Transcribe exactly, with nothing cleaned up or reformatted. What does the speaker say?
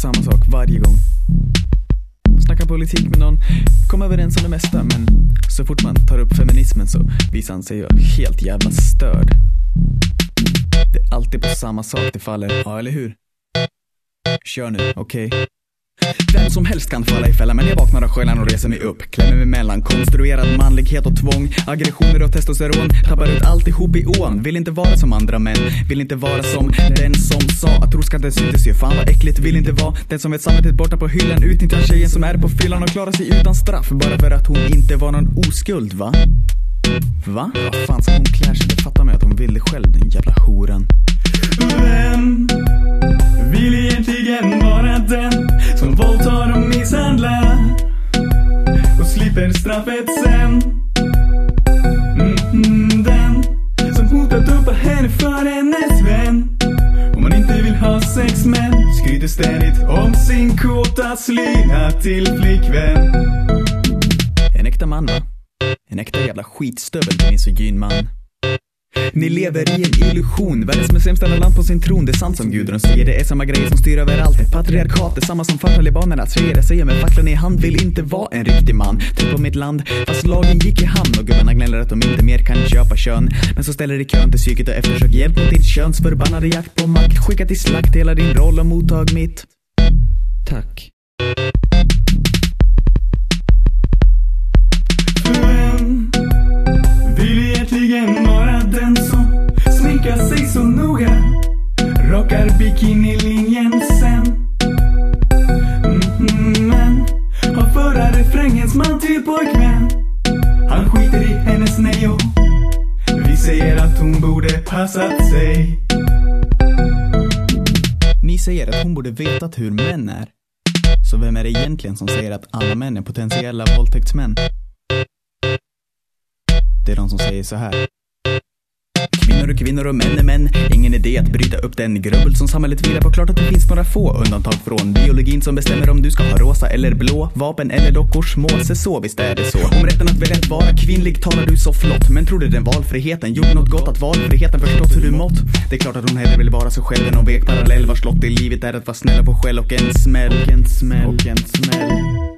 samma sak varje gång. Snacka politik med någon, kom överens om det mesta, men så fort man tar upp feminismen så visar han sig ju helt jävla störd. Det är alltid på samma sak det faller, ja eller hur? Kör nu, okej? Okay? Vem som helst kan falla i fällan, men jag vaknar av sköllan och reser mig upp. Klämmer mig mellan konstruerad manlighet och tvång, aggressioner och testosteron. Tappar ut alltihop i ån. Vill inte vara som andra män, vill inte vara som den som sa att troskanten syntes ju. Fan vad äckligt, vill inte vara den som vet samvetet borta på hyllan. Utnyttjar tjejen som är på fyllan och klarar sig utan straff bara för att hon inte var någon oskuld, va? Va? Vad fan ska hon klär sig? Det fattar mig att hon vill det själv, den jävla horan. Vem vill egentligen vara den som våldtar och misshandlar och slipper straffet sen? Mm-hmm, den som hotat upp henne för hennes vän. Om man inte vill ha sex men skryter ständigt om sin kåta slinga till flickvän. En äkta man, va? En äkta jävla skitstövel, din misogynman. Ni lever i en illusion, världens med sämsta land på sin tron. Det är sant som Gudrun säger, det är samma grejer som styr överallt. Ett patriarkat, det är samma som för talibanerna. Tjejer säger med facklan i hand, vill inte vara en riktig man. Typ på mitt land, fast lagen gick i hamn. Och gubbarna gnäller att de inte mer kan köpa kön. Men så ställer i kön till psyket och eftersök hjälp mot ditt könsförbannade jakt på makt. Skicka till slakt hela din roll och mottag mitt. Tack. Vill egentligen vara den som sminkar sig så noga, rockar bikinilinjen sen. Mm-hmm, men har förra refrängens man till pojkvän. Han skiter i hennes nej och vi säger att hon borde passat sig. Ni säger att hon borde vetat hur män är. Så vem är det egentligen som säger att alla män är potentiella våldtäktsmän? Det är de som säger så här. Kvinnor och kvinnor och män är män. Ingen idé att bryta upp den grubbel som samhället vilar på. Klart att det finns några få undantag från biologin som bestämmer om du ska ha rosa eller blå, vapen eller dockors måse, så visst är det så. Om rätten att välja att vara kvinnlig talar du så flott. Men tror du den valfriheten gjorde något gott, att valfriheten förstått hur du mått? Det är klart att hon hellre vill vara sig själv än en vek parallell vars lott i livet är att vara snäll på skäll och en smäll. Och en smäll. Och en smäll.